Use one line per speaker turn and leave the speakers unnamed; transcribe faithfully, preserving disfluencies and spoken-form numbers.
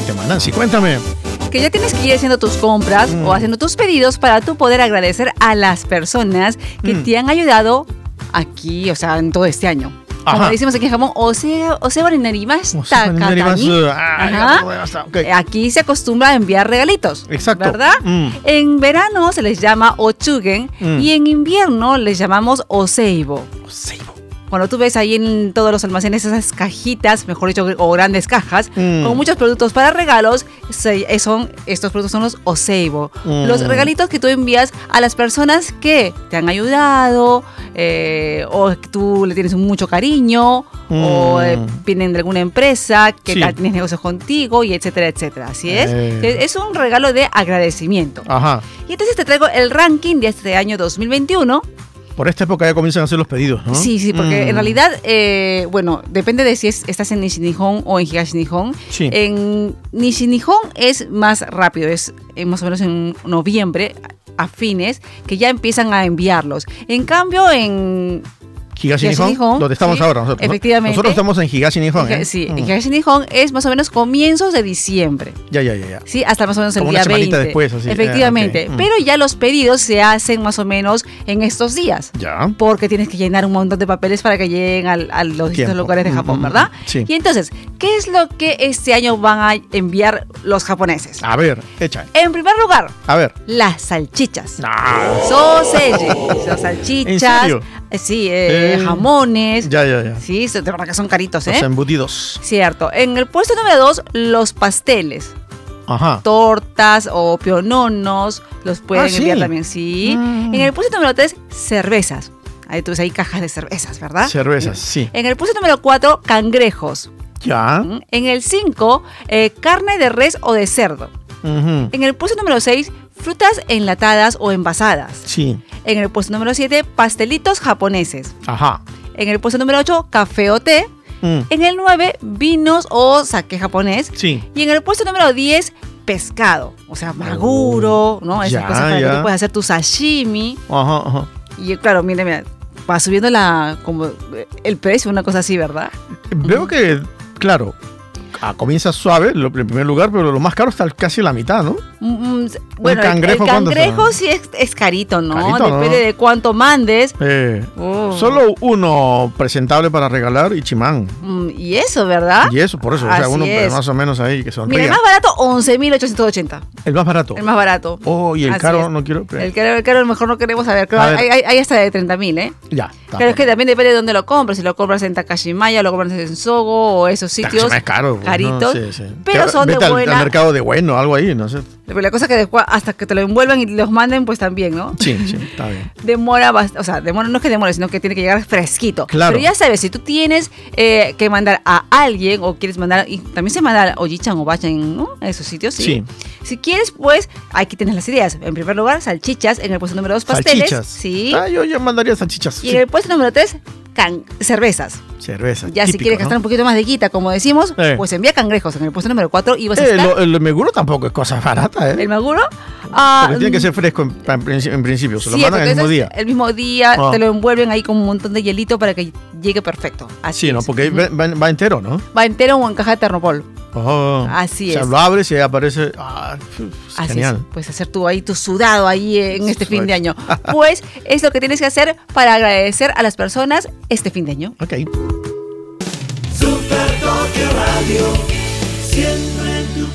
tema. Nancy, cuéntame.
Que ya tienes que ir haciendo tus compras mm. o haciendo tus pedidos para tú poder agradecer a las personas que mm. te han ayudado aquí, o sea, en todo este año. Como Ajá. decimos aquí en Japón, oseo, oseo ni narimashita, katani. Okay. Aquí se acostumbra a enviar regalitos.
Exacto.
¿Verdad?
Mm.
En verano se les llama ochugen mm. y en invierno les llamamos oseibo.
Oseibo.
Cuando tú ves ahí en todos los almacenes esas cajitas, mejor dicho, o grandes cajas, mm. con muchos productos para regalos, son, estos productos son los oseibo. Mm. Los regalitos que tú envías a las personas que te han ayudado, eh, o que tú le tienes mucho cariño, mm. o eh, vienen de alguna empresa que sí. tienes negocios contigo, y etcétera, etcétera. Así es. Eh. Es un regalo de agradecimiento.
Ajá.
Y entonces te traigo el ranking de este año dos mil veintiuno.
Por esta época ya comienzan a hacer los pedidos, ¿no?
Sí, sí, porque
mm.
en realidad, eh, bueno, depende de si es, estás en Nishi-Nihon o en Higashi-Nihon.
Sí.
En Nishi-Nihon es más rápido, es eh, más o menos en noviembre, a fines, que ya empiezan a enviarlos. En cambio, en
Higashi-Nihon, donde estamos
sí,
ahora nosotros.
Efectivamente.
¿no? Nosotros estamos en Higashi-Nihon. ¿eh?
Sí,
mm.
en Higashi-Nihon es más o menos comienzos de diciembre.
Ya, ya, ya. ya.
Sí, hasta más o menos
Como
el día
una
veinte.
Después, así.
Efectivamente.
Eh, okay.
Pero ya los pedidos se hacen más o menos en estos días.
Ya.
Porque tienes que llenar un montón de papeles para que lleguen al, a los distintos
Tiempo.
lugares de Japón, ¿verdad?
Sí.
Y entonces, ¿qué es lo que este año van a enviar los japoneses?
A ver, echa.
En primer lugar,
a ver,
las salchichas.
No.
Sausage, las salchichas.
¿En serio?
Eh, sí, eh, eh, jamones.
Ya, ya, ya.
Sí, de verdad que son caritos, ¿eh?
Los embutidos.
Cierto. En el puesto número dos, los pasteles.
Ajá.
Tortas o piononos, los pueden
ah, ¿sí?
enviar también, sí. Mm. En el puesto número tres, cervezas. Ahí tú ves ahí cajas de cervezas, ¿verdad?
Cervezas, sí.
En el puesto número cuatro, cangrejos.
Ya.
En el cinco, eh, carne de res o de cerdo.
Uh-huh.
En el puesto número seis, frutas enlatadas o envasadas.
Sí.
En el puesto número siete, pastelitos japoneses.
Ajá.
En el puesto número ocho, café o té. Mm. En el nueve, vinos o sake japonés.
Sí.
Y en el puesto número diez, pescado. O sea, maguro, ¿no? Esas
ya,
cosas para
ya.
que tú puedas hacer tu sashimi.
Ajá, ajá.
Y claro, mira, mira, va subiendo la, como el precio, una cosa así, ¿verdad?
Veo que, claro, comienza suave, lo, en primer lugar, pero lo más caro está casi la mitad, ¿no?
Mm, bueno,
el cangrejo,
el cangrejo sí es, es carito, ¿no?
Carito,
Depende
¿no?
de cuánto mandes.
Eh,
oh.
Solo uno presentable para regalar y chimán.
Mm, y eso, ¿verdad?
Y eso, por eso,
Así
o sea, uno
es.
más o menos ahí que sonría.
Mira, el más barato, once mil ochocientos ochenta.
¿El más barato?
El más barato.
Oh, y el
Así
caro
es.
no quiero...
El caro, el caro, a lo mejor no queremos saber. Creo,
A ver.
hay, hay, hay hasta de treinta mil, ¿eh?
Ya.
Pero es que también depende de dónde lo compras. Si lo compras en Takashimaya, lo compras en Sogo o esos sitios
es caro,
caritos.
No, sí, sí.
Pero son
Vete
de
al,
buena...
al mercado de bueno, algo ahí, no sé.
Pero la cosa es que después, hasta que te lo envuelvan y los manden, pues también, ¿no?
Sí, sí, está bien.
Demora bastante, o sea, demora, no es que demore, sino que tiene que llegar fresquito.
Claro.
Pero ya sabes, si tú tienes eh, que mandar a alguien o quieres mandar, y también se manda a Oji-chan o Bachan, ¿no? A esos sitios, sí.
Sí.
Si quieres, pues, aquí tienes las ideas. En primer lugar, salchichas. En el puesto número dos, pasteles.
Salchichas.
Sí.
Ah, yo ya mandaría salchichas.
Y
sí.
en el puesto número tres, can cervezas.
Cerveza.
Ya
típico,
si quieres
¿no?
gastar un poquito más de guita, como decimos,
Eh.
pues envía cangrejos. En el puesto número cuatro ibas a
Eh,
estar...
lo, el meguro tampoco es cosa barata, ¿eh?
¿El maguro? Ah,
Porque tiene que ser fresco en, en, en principio. Se lo
sí,
mandan el
porque
mismo
eso
día.
es El mismo día
Ah.
te lo envuelven ahí con un montón de hielito para que llegue perfecto. Así
Sí, ¿no?
es.
Porque
Ujú.
va, va- va entero, ¿no?
Va entero o en caja de Ternopol.
Oh.
Así
O sea,
es.
lo abres y ahí aparece. Ah, es
Así
genial.
es. Puedes hacer tú ahí tu sudado ahí en este fin de año.
Suave.
Pues es lo que tienes que hacer para agradecer a las personas este fin de año.
Ok.
Super Tokyo Radio, siempre en tu